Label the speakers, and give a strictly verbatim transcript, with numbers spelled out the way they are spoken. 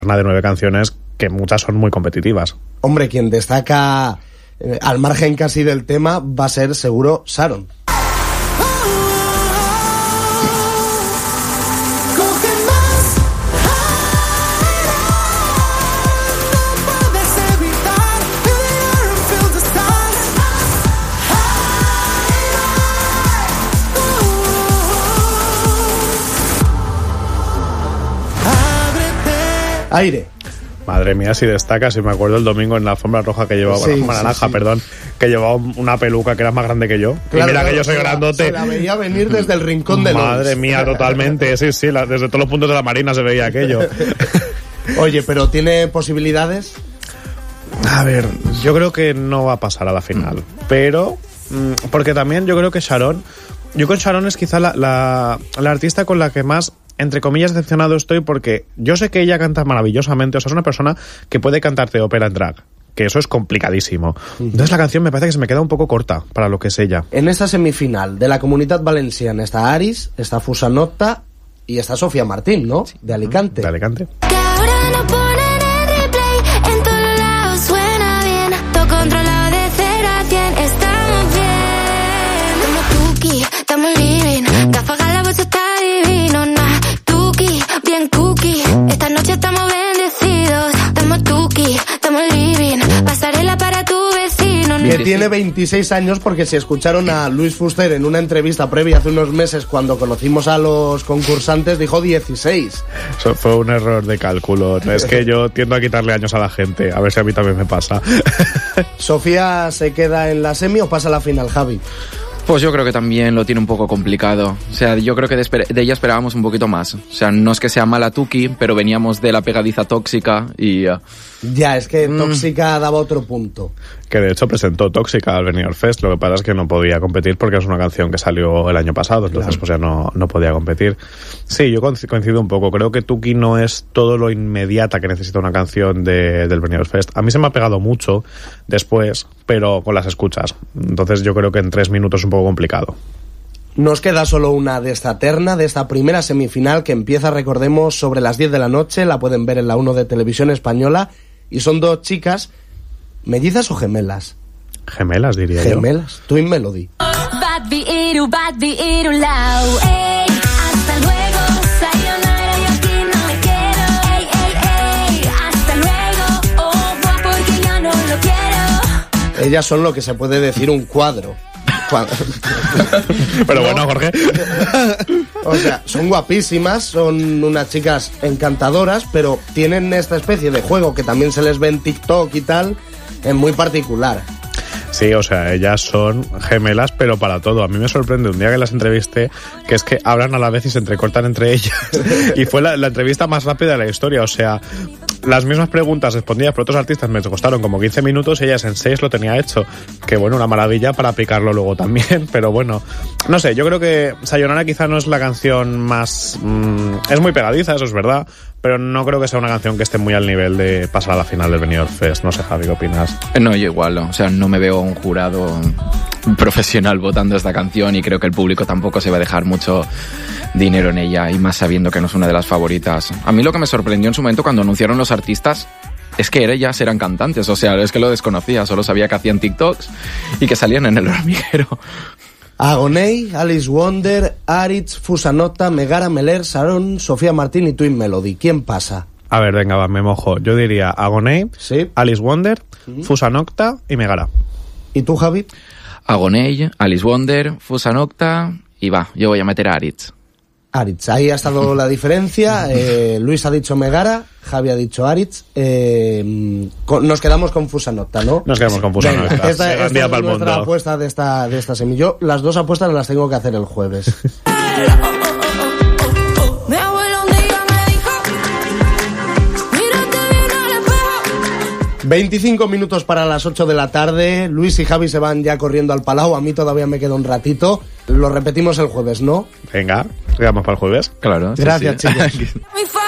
Speaker 1: una de nueve canciones que muchas son muy competitivas.
Speaker 2: Hombre, quien destaca eh, al margen casi del tema va a ser seguro Sharon. Aire.
Speaker 1: Madre mía, si destaca, si me acuerdo el domingo en la alfombra roja que llevaba,
Speaker 2: sí,
Speaker 1: la alfombra
Speaker 2: sí,
Speaker 1: naranja,
Speaker 2: sí.
Speaker 1: perdón, que llevaba una peluca que era más grande que yo.
Speaker 2: Claro,
Speaker 1: y mira
Speaker 2: claro,
Speaker 1: que yo soy
Speaker 2: se
Speaker 1: grandote.
Speaker 2: La, se la veía venir desde el rincón de
Speaker 1: Madre
Speaker 2: Lois.
Speaker 1: mía, totalmente, sí, sí, la, desde todos los puntos de la marina se veía aquello.
Speaker 2: Oye, pero ¿tiene posibilidades?
Speaker 1: A ver, yo creo que no va a pasar a la final, pero porque también yo creo que Sharon, yo con Sharon es quizá la, la, la artista con la que más, entre comillas, decepcionado estoy, porque yo sé que ella canta maravillosamente, o sea, es una persona que puede cantarte ópera en drag, que eso es complicadísimo. Entonces la canción me parece que se me queda un poco corta para lo que es ella.
Speaker 2: En esta semifinal de la Comunitat Valenciana está Aris, está Fusanota y está Sofía Martín, ¿no?
Speaker 1: Sí.
Speaker 2: De Alicante.
Speaker 1: De Alicante.
Speaker 3: Que ahora no ponen el replay, en todos lados suena bien, todo controlado de cero a cien, estamos bien. Como Tuki, estamos living, gafas la voz está divino, nah. Tuki, bien cookie, esta noche estamos bendecidos, estamos Tuki, estamos living, pasarela para tu vecino.
Speaker 2: Que tiene veintiséis años, porque si escucharon a Luis Fuster en una entrevista previa hace unos meses cuando conocimos a los concursantes, dijo dieciséis.
Speaker 1: Eso fue un error de cálculo. Es que yo tiendo a quitarle años a la gente, a ver si a mí también me pasa.
Speaker 2: ¿Sofía se queda en la semi o pasa a la final, Javi?
Speaker 4: Pues yo creo que también lo tiene un poco complicado. O sea, yo creo que de, esper- de ella esperábamos un poquito más. O sea, no es que sea mala Tuki, pero veníamos de la pegadiza Tóxica y... Uh...
Speaker 2: Ya, es que
Speaker 4: Mm.
Speaker 2: Tóxica daba otro punto.
Speaker 1: Que de hecho presentó Tóxica al Benidorm Fest, lo que pasa es que no podía competir porque es una canción que salió el año pasado, entonces claro, pues ya no, no podía competir. Sí, yo coincido un poco, creo que Tuki no es todo lo inmediata que necesita una canción de, del Benidorm Fest. A mí se me ha pegado mucho después, pero con las escuchas, entonces yo creo que en tres minutos es un poco complicado.
Speaker 2: Nos queda solo una de esta terna, de esta primera semifinal que empieza, recordemos, sobre las diez de la noche, la pueden ver en la uno de Televisión Española, y son dos chicas, ¿mellizas o gemelas?
Speaker 1: Gemelas, diría
Speaker 2: Gemelas,
Speaker 1: yo.
Speaker 2: Gemelas, Twin Melody.
Speaker 3: Bad Biru, Bad Biru, lao, ey, hasta luego, sayonara, yo aquí no me quiero, ey, ey, ey, hasta luego, oh, boy, porque ya no lo quiero.
Speaker 2: Ellas son lo que se puede decir un cuadro.
Speaker 1: Pero bueno, Jorge.
Speaker 2: O sea, son guapísimas, son unas chicas encantadoras, pero tienen esta especie de juego que también se les ve en TikTok y tal, en muy particular.
Speaker 1: Sí, o sea, ellas son gemelas, pero para todo. A mí me sorprende un día que las entrevisté, que es que hablan a la vez y se entrecortan entre ellas. Y fue la, la entrevista más rápida de la historia. O sea, las mismas preguntas respondidas por otros artistas me costaron como quince minutos, ellas en seis lo tenía hecho. Que bueno, una maravilla para aplicarlo luego también. Pero bueno, no sé, yo creo que Sayonara quizá no es la canción más... Mmm, es muy pegadiza, eso es verdad, pero no creo que sea una canción que esté muy al nivel de pasar a la final del Benidorm Fest. No sé, Javi, ¿qué opinas?
Speaker 4: No, yo igual, o sea, no me veo un jurado profesional votando esta canción y creo que el público tampoco se va a dejar mucho dinero en ella, y más sabiendo que no es una de las favoritas. A mí lo que me sorprendió en su momento cuando anunciaron los artistas es que ellas eran cantantes, o sea, es que lo desconocía, solo sabía que hacían TikToks y que salían en el hormiguero.
Speaker 2: Agoney, Alice Wonder, Aritz, Fusanota, Megara, Meler, Sharon, Sofía Martín y Twin Melody. ¿Quién pasa?
Speaker 1: A ver, venga, va, me mojo. Yo diría Agoney,
Speaker 2: sí,
Speaker 1: Alice Wonder,
Speaker 2: ¿Mm?
Speaker 1: Fusanocta y Megara.
Speaker 2: ¿Y tú, Javi?
Speaker 4: Agoney, Alice Wonder, Fusanocta y va, yo voy a meter a Aritz.
Speaker 2: Aritz, ahí ha estado la diferencia. Eh, Luis ha dicho Megara, Javi ha dicho Aritz. Eh, con, nos quedamos con Fusanota, ¿no?
Speaker 1: Nos quedamos con Fusanota.
Speaker 2: Esta, esta, esta
Speaker 1: día
Speaker 2: es
Speaker 1: para el
Speaker 2: nuestra
Speaker 1: mundo.
Speaker 2: apuesta de esta, de esta semi. Yo las dos apuestas las tengo que hacer el jueves. veinticinco minutos para las ocho de la tarde. Luis y Javi se van ya corriendo al Palau. A mí todavía me queda un ratito. Lo repetimos el jueves, ¿no?
Speaker 1: Venga, quedamos para el jueves.
Speaker 4: Claro.
Speaker 2: Gracias,
Speaker 4: sí, sí.
Speaker 2: chicos.